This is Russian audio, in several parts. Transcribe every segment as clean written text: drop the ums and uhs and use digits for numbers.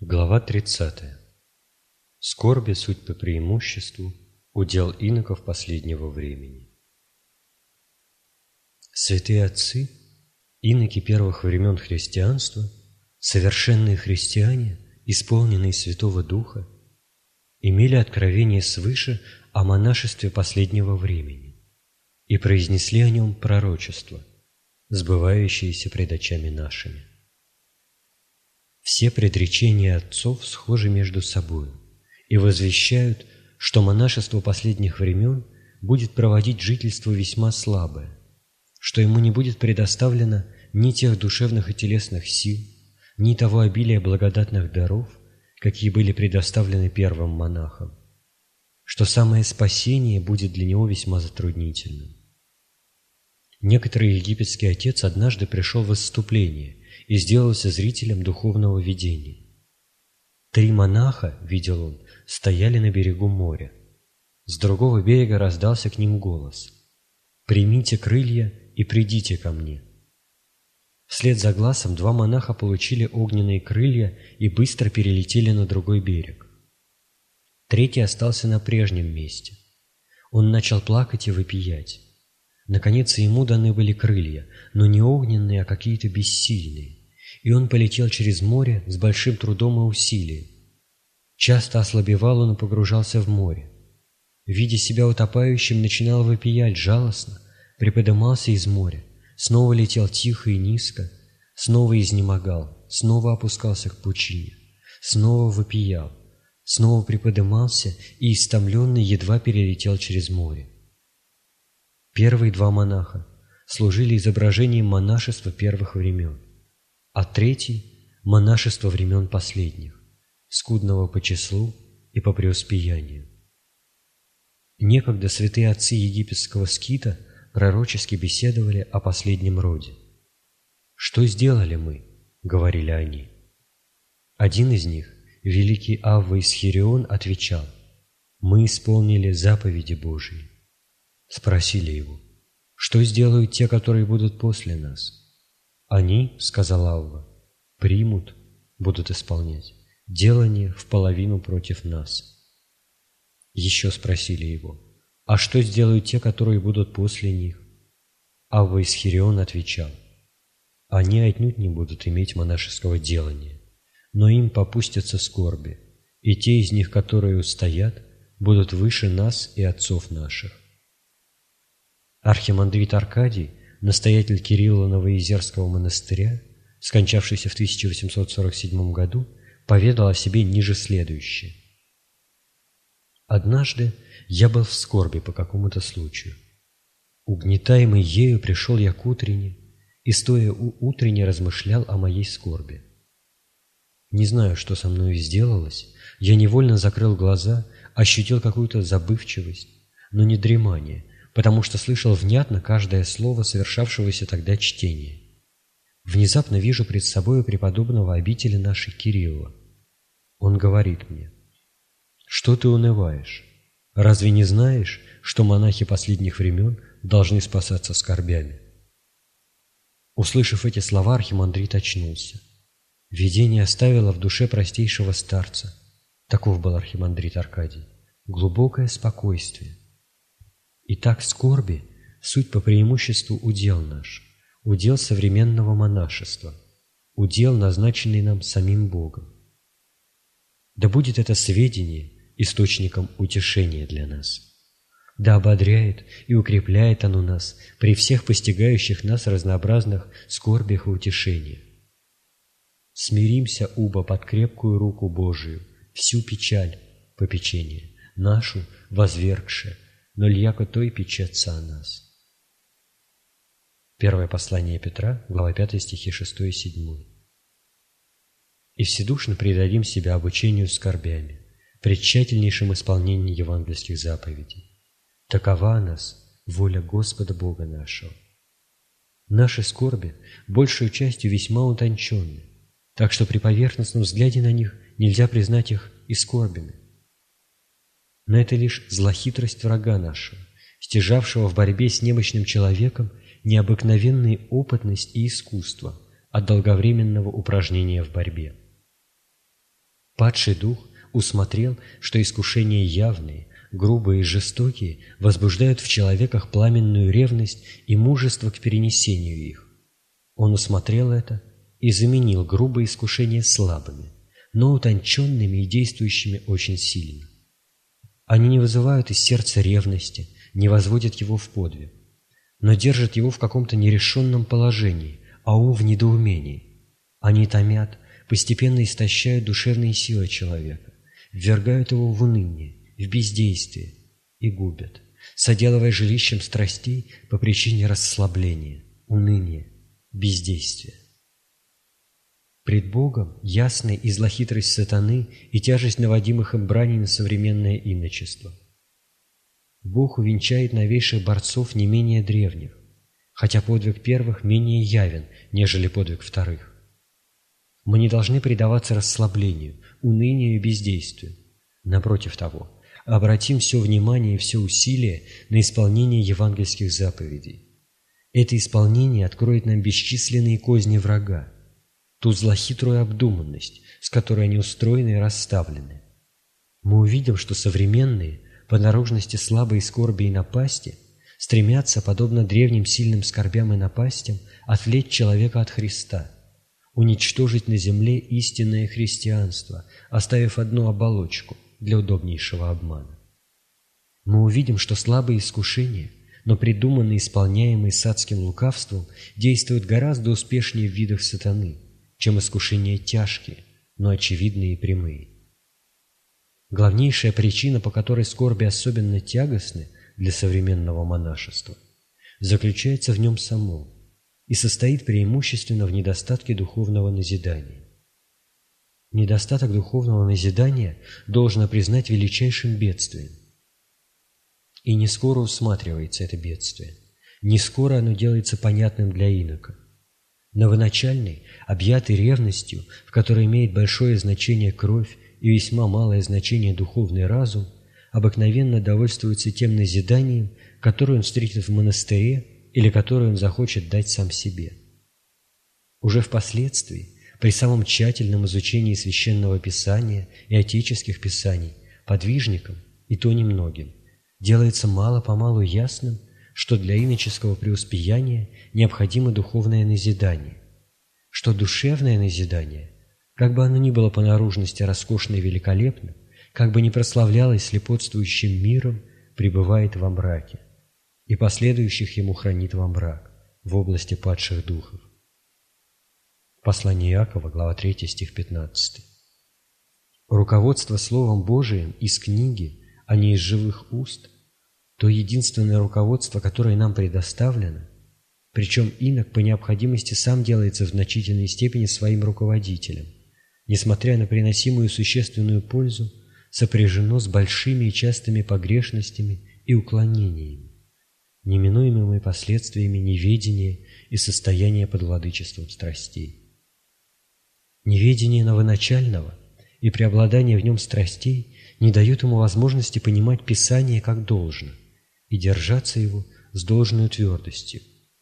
Глава 30. Скорби суть по преимуществу, удел иноков последнего времени. Святые отцы, иноки первых времен христианства, совершенные христиане, исполненные Святого Духа, имели откровение свыше о монашестве последнего времени и произнесли о нем пророчество, сбывающееся пред очами нашими. Все предречения отцов схожи между собою и возвещают, что монашество последних времен будет проводить жительство весьма слабое, что ему не будет предоставлено ни тех душевных и телесных сил, ни того обилия благодатных даров, какие были предоставлены первым монахам, что самое спасение будет для него весьма затруднительным. Некоторый египетский отец однажды пришел в исступление и сделался зрителем духовного видения. 3 монаха, видел он, стояли на берегу моря. С другого берега раздался к ним голос: «Примите крылья и придите ко мне». Вслед за глазом 2 монаха получили огненные крылья и быстро перелетели на другой берег. 3 остался на прежнем месте. Он начал плакать и вопиять. Наконец ему даны были крылья, но не огненные, а какие-то бессильные, и он полетел через море с большим трудом и усилием. Часто ослабевал он и погружался в море. Видя себя утопающим, начинал вопиять жалостно, приподымался из моря, снова летел тихо и низко, снова изнемогал, снова опускался к пучине, снова вопиял, снова приподымался и, истомленный, едва перелетел через море. Первые 2 монаха служили изображением монашества первых времен, а 3 – монашества времен последних, скудного по числу и по преуспеянию. Некогда святые отцы египетского скита пророчески беседовали о последнем роде. «Что сделали мы?» – говорили они. Один из них, великий Авва из Хирион, отвечал: «Мы исполнили заповеди Божии». Спросили его: «Что сделают те, которые будут после нас?» «Они, — сказал Авва, — примут, будут исполнять делание в половину против нас». Еще спросили его: «А что сделают те, которые будут после них?» Авва из Хирион отвечал: «Они отнюдь не будут иметь монашеского делания, но им попустятся скорби, и те из них, которые устоят, будут выше нас и отцов наших». Архимандрит Аркадий, настоятель Кирилло-Новоизерского монастыря, скончавшийся в 1847 году, поведал о себе ниже следующее. «Однажды я был в скорби по какому-то случаю. Угнетаемый ею пришел я к утрене, и, стоя у утренней, размышлял о моей скорби. Не знаю, что со мною сделалось, я невольно закрыл глаза, ощутил какую-то забывчивость, но не дремание, потому что слышал внятно каждое слово совершавшегося тогда чтения. Внезапно вижу пред собою преподобного обители нашей Кирилла. Он говорит мне: «Что ты унываешь? Разве не знаешь, что монахи последних времен должны спасаться скорбями?» Услышав эти слова, архимандрит очнулся. Видение оставило в душе простейшего старца, таков был архимандрит Аркадий, глубокое спокойствие. Итак, скорби – суть по преимуществу удел наш, удел современного монашества, удел, назначенный нам самим Богом. Да будет это сведение источником утешения для нас. Да ободряет и укрепляет оно нас при всех постигающих нас разнообразных скорбях и утешениях. Смиримся, уба, под крепкую руку Божию, всю печаль, попечение, нашу возвергши, но льяко той печется о нас». Первое послание Петра, глава 5, стихи 6 и 7. «И вседушно предадим себя обучению скорбями, при тщательнейшем исполнении евангельских заповедей. Такова о нас воля Господа Бога нашего. Наши скорби большую частью весьма утонченны, так что при поверхностном взгляде на них нельзя признать их и скорбями. Но это лишь злохитрость врага нашего, стяжавшего в борьбе с немощным человеком необыкновенную опытность и искусство от долговременного упражнения в борьбе. Падший дух усмотрел, что искушения явные, грубые и жестокие возбуждают в человеках пламенную ревность и мужество к перенесению их. Он усмотрел это и заменил грубые искушения слабыми, но утонченными и действующими очень сильно. Они не вызывают из сердца ревности, не возводят его в подвиг, но держат его в каком-то нерешенном положении, а ум в недоумении. Они томят, постепенно истощают душевные силы человека, ввергают его в уныние, в бездействие и губят, соделывая жилищем страстей по причине расслабления, уныния, бездействия. Пред Богом ясная и злохитрость сатаны и тяжесть наводимых им браней на современное иночество. Бог увенчает новейших борцов не менее древних, хотя подвиг первых менее явен, нежели подвиг вторых. Мы не должны предаваться расслаблению, унынию и бездействию. Напротив того, обратим все внимание и все усилия на исполнение евангельских заповедей. Это исполнение откроет нам бесчисленные козни врага, ту злохитрую обдуманность, с которой они устроены и расставлены. Мы увидим, что современные, по наружности слабые скорби и напасти, стремятся, подобно древним сильным скорбям и напастям, отвлечь человека от Христа, уничтожить на земле истинное христианство, оставив одну оболочку для удобнейшего обмана. Мы увидим, что слабые искушения, но придуманные и исполняемые садским лукавством, действуют гораздо успешнее в видах сатаны, чем искушения тяжкие, но очевидные и прямые. Главнейшая причина, по которой скорби особенно тягостны для современного монашества, заключается в нем самом и состоит преимущественно в недостатке духовного назидания. Недостаток духовного назидания должно признать величайшим бедствием. И не скоро усматривается это бедствие, не скоро оно делается понятным для инока. Новоначальный, объятый ревностью, в которой имеет большое значение кровь и весьма малое значение духовный разум, обыкновенно довольствуется тем назиданием, которое он встретит в монастыре или которое он захочет дать сам себе. Уже впоследствии, при самом тщательном изучении Священного Писания и отеческих писаний, подвижникам, и то немногим, делается мало-помалу ясным, что для иноческого преуспеяния необходимо духовное назидание, что душевное назидание, как бы оно ни было по наружности роскошно и великолепно, как бы ни прославлялось слепотствующим миром, пребывает во мраке, и последующих ему хранит во мрак, в области падших духов. Послание Иакова, глава 3, стих 15. Руководство Словом Божиим из книги, а не из живых уст, то единственное руководство, которое нам предоставлено, причем инок по необходимости сам делается в значительной степени своим руководителем, несмотря на приносимую существенную пользу, сопряжено с большими и частыми погрешностями и уклонениями, неминуемыми последствиями неведения и состояния под владычеством страстей. Неведение новоначального и преобладание в нем страстей не дают ему возможности понимать Писание как должно и держаться его с должной твердостью.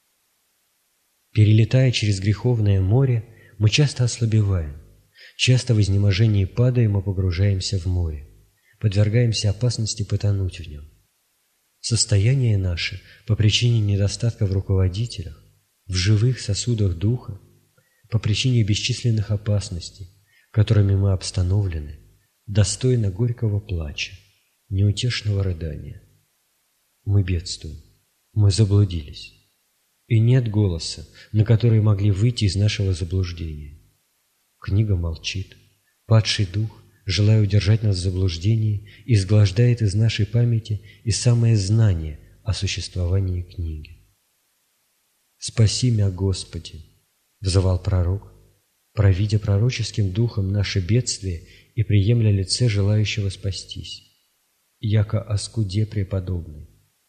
Перелетая через греховное море, мы часто ослабеваем, часто в изнеможении падаем и погружаемся в море, подвергаемся опасности потонуть в нем. Состояние наше по причине недостатка в руководителях, в живых сосудах духа, по причине бесчисленных опасностей, которыми мы обстановлены, достойно горького плача, неутешного рыдания. Мы бедствуем, мы заблудились, и нет голоса, на который могли выйти из нашего заблуждения. Книга молчит, падший дух, желая удержать нас в заблуждении, изглаждает из нашей памяти и самое знание о существовании книги. «Спаси мя, Господи!» — взывал пророк, провидя пророческим духом наше бедствие и приемля лице желающего спастись, яко о скуде преподобный.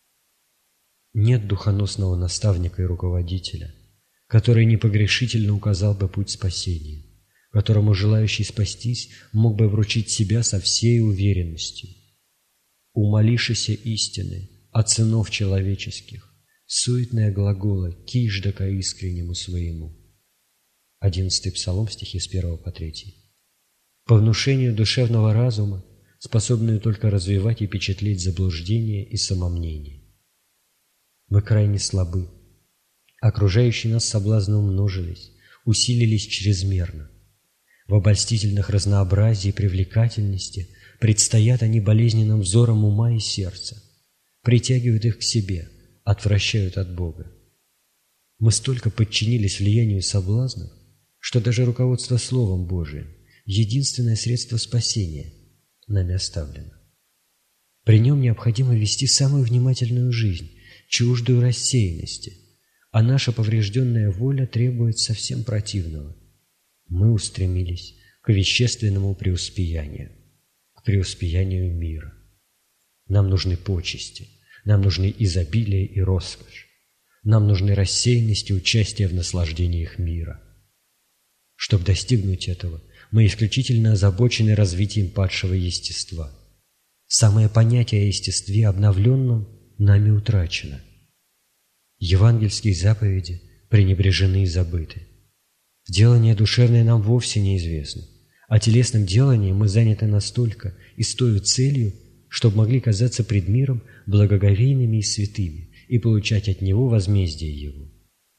Нет духоносного наставника и руководителя, который непогрешительно указал бы путь спасения, которому желающий спастись мог бы вручить себя со всей уверенностью. «Умолишися истины от сынов человеческих, суетные глаголы кижда ко искреннему своему». 11 Псалом, стихи с 1 по 3. по внушению душевного разума, способную только развивать и печатлеть заблуждение и самомнение. Мы крайне слабы. Окружающие нас соблазны умножились, усилились чрезмерно. В обольстительных разнообразии и привлекательности предстоят они болезненным взором ума и сердца, притягивают их к себе, отвращают от Бога. Мы столько подчинились влиянию соблазнов, что даже руководство Словом Божиим, единственное средство спасения, нами оставлено. При нем необходимо вести самую внимательную жизнь, чуждую рассеянности, а наша поврежденная воля требует совсем противного. Мы устремились к вещественному преуспеянию, к преуспеянию мира. Нам нужны почести, нам нужны изобилие и роскошь, нам нужны рассеянность и участие в наслаждениях мира. Чтобы достигнуть этого, мы исключительно озабочены развитием падшего естества. Самое понятие о естестве обновленном нами утрачено. Евангельские заповеди пренебрежены и забыты. Делание душевное нам вовсе неизвестно, а телесным деланием мы заняты настолько и с той целью, чтобы могли казаться пред миром благоговейными и святыми и получать от него возмездие его.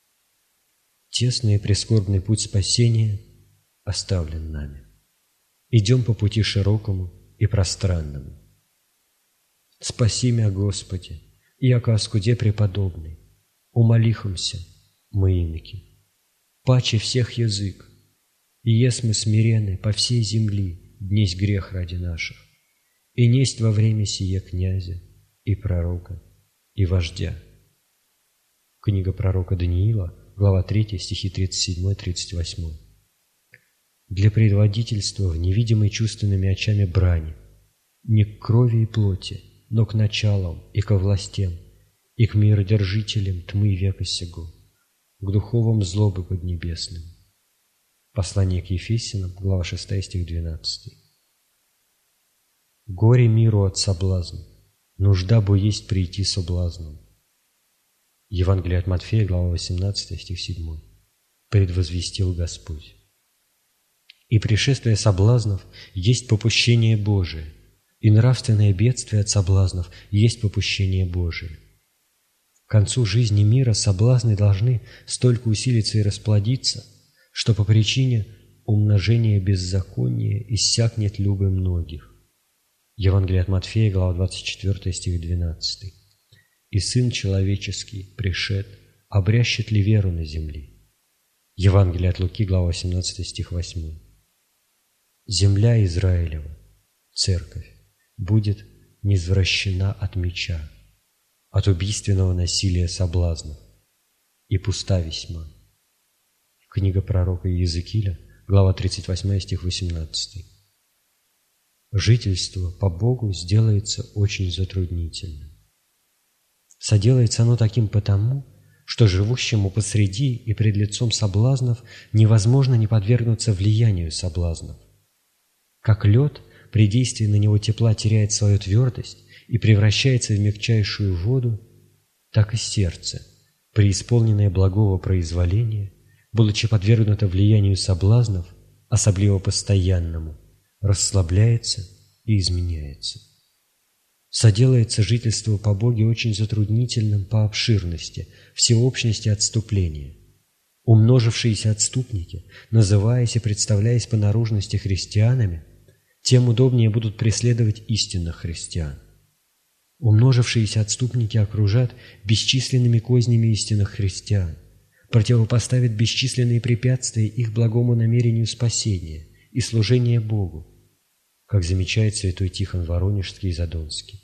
Тесный и прискорбный путь спасения оставлен нами. Идем по пути широкому и пространному. Спаси мя, Господи, яко оскуде преподобный, умолихомся мы иноки. Паче всех язык, и ес мы смирены по всей земли, днесь грех ради наших, и несть во время сие князя и пророка и вождя. Книга пророка Даниила, глава 3, стихи 37-38. Для предводительства в невидимой чувственными очами брани, не к крови и плоти, но к началам и ко властям, и к миродержителям тьмы века сего, к духовам злобы поднебесным. Послание к Ефесянам, глава 6, стих 12. Горе миру от соблазна, нужда бо есть прийти соблазном. Евангелие от Матфея, глава 18, стих 7. Предвозвестил Господь. И пришествие соблазнов есть попущение Божие, и нравственное бедствие от соблазнов есть попущение Божие. К концу жизни мира соблазны должны столько усилиться и расплодиться, что по причине умножения беззакония иссякнет любовь многих. Евангелие от Матфея, глава 24, стих 12. «И Сын Человеческий, пришед, обрящет ли веру на земле?» Евангелие от Луки, глава 18, стих 8. «Земля Израилева, церковь, будет низвращена от меча, от убийственного насилия соблазнов, и пуста весьма». Книга пророка Иезекииля, глава 38, стих 18. Жительство по Богу сделается очень затруднительным. Соделается оно таким потому, что живущему посреди и пред лицом соблазнов невозможно не подвергнуться влиянию соблазнов. Как лед при действии на него тепла теряет свою твердость и превращается в мягчайшую воду, так и сердце, преисполненное благого произволения, будучи подвергнуто влиянию соблазнов, особливо постоянному, расслабляется и изменяется. Соделается жительство по Боге очень затруднительным по обширности, всеобщности отступления. Умножившиеся отступники, называясь и представляясь по наружности христианами, тем удобнее будут преследовать истинных христиан. Умножившиеся отступники окружат бесчисленными кознями истинных христиан, противопоставят бесчисленные препятствия их благому намерению спасения и служения Богу, как замечает святой Тихон Воронежский и Задонский.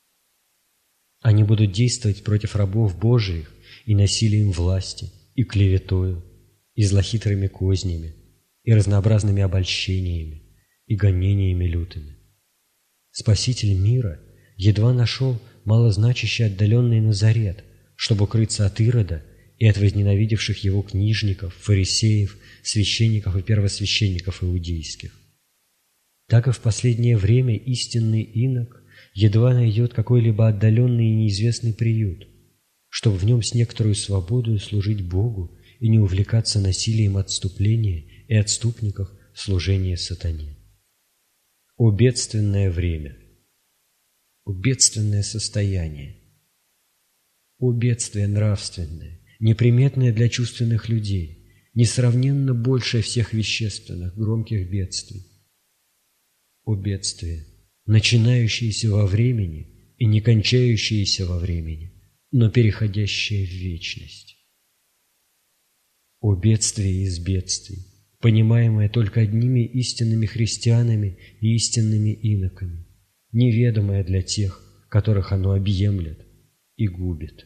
Они будут действовать против рабов Божиих и насилием власти, и клеветою, и злохитрыми кознями, и разнообразными обольщениями, и гонениями лютыми. Спаситель мира едва нашел малозначащий отдаленный Назарет, чтобы укрыться от Ирода и от возненавидевших его книжников, фарисеев, священников и первосвященников иудейских. Так и в последнее время истинный инок едва найдет какой-либо отдаленный и неизвестный приют, чтобы в нем с некоторой свободой служить Богу и не увлекаться насилием отступления и отступников в служении сатане. О бедственное время! О бедственное состояние! О бедствие нравственное, неприметное для чувственных людей, несравненно большее всех вещественных, громких бедствий! О бедствие, начинающееся во времени и не кончающееся во времени, но переходящее в вечность! О бедствие из бедствий, понимаемое только одними истинными христианами и истинными иноками, неведомое для тех, которых оно объемлет и губит!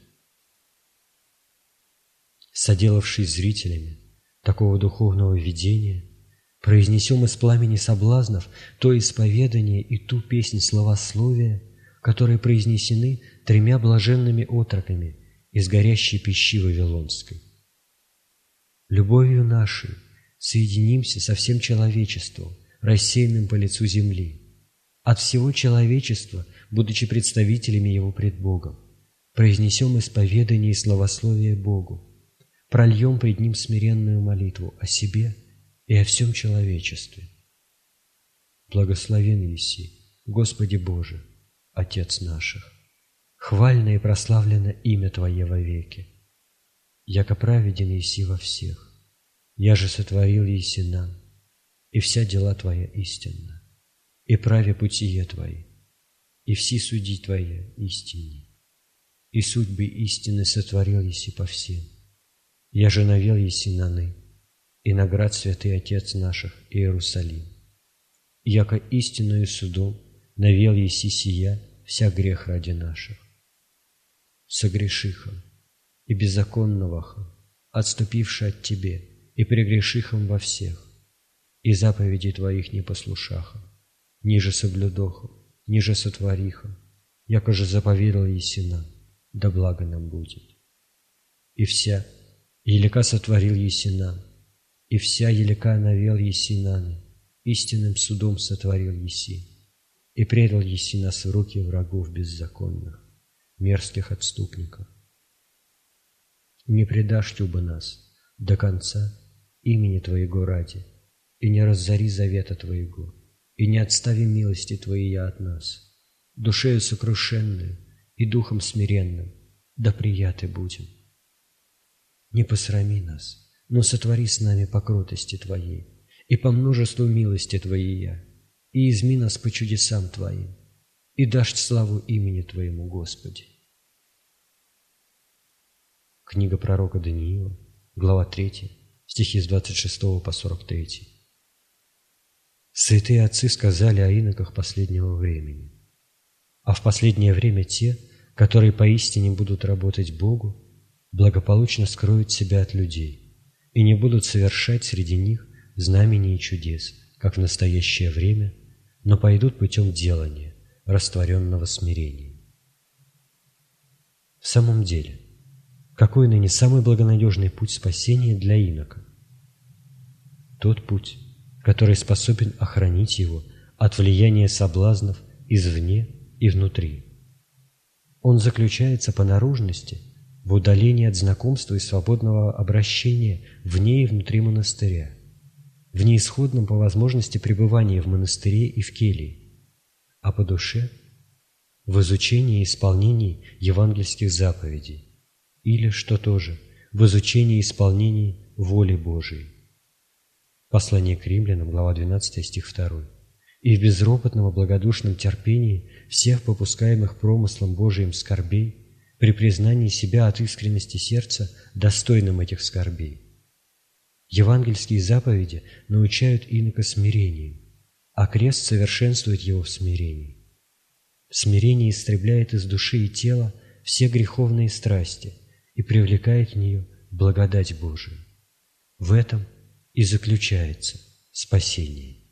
Соделавшись зрителями такого духовного видения, произнесем из пламени соблазнов то исповедание и ту песнь словословия, которые произнесены 3 блаженными отроками из горящей пищи Вавилонской. Любовью нашей соединимся со всем человечеством, рассеянным по лицу земли. От всего человечества, будучи представителями его пред Богом, произнесем исповедание и словословие Богу, прольем пред Ним смиренную молитву о себе и о всем человечестве. Благословен еси, Господи Боже, Отец наших, хвально и прославлено имя Твое вовеки. Яко праведен еси во всех, я же сотворил еси нам, и вся дела Твоя истинна, и праве путие Твои, и все суди Твоя истинни, и судьбы истины сотворил еси по всем, я же навел еси наны, и наград святый Отец наших Иерусалим, яко истинною судом навел еси сия вся грех ради наших. Согрешихом и беззаконновахом, отступивши от Тебе, и прегрешихом во всех, и заповеди Твоих не послушахом, ниже соблюдохом, ниже сотворихом, яко же заповедал еси нам, да благо нам будет. И вся елика сотворил еси нам, и вся елика навел еси наны, истинным судом сотворил еси, и предал еси нас в руки врагов беззаконных, мерзких отступников. Не предашь тюба нас до конца имени Твоего ради, и не разори завета Твоего, и не отстави милости Твоей от нас, душею сокрушенную и духом смиренным, да прияты будем. Не посрами нас, но сотвори с нами по кротости Твоей и по множеству милости Твоей, и изми нас по чудесам Твоим, и дашь славу имени Твоему, Господи. Книга пророка Даниила, глава 3, стихи с 26 по 43. Святые отцы сказали о иноках последнего времени, а в последнее время те, которые поистине будут работать Богу, благополучно скроют себя от людей и не будут совершать среди них знамений и чудес, как в настоящее время, но пойдут путем делания, растворенного смирения. В самом деле, какой ныне самый благонадежный путь спасения для инока? Тот путь, который способен охранить его от влияния соблазнов извне и внутри. Он заключается по наружности в удалении от знакомства и свободного обращения вне и внутри монастыря, в неисходном по возможности пребывании в монастыре и в келии, а по душе – в изучении и исполнении евангельских заповедей, или, что тоже, в изучении и исполнении воли Божией. Послание к римлянам, глава 12, стих 2. И в безропотном и благодушном терпении всех попускаемых промыслом Божиим скорбей, при признании себя от искренности сердца достойным этих скорбей. Евангельские заповеди научают инока смирению, а крест совершенствует его в смирении. Смирение истребляет из души и тела все греховные страсти и привлекает в нее благодать Божию. В этом и заключается спасение.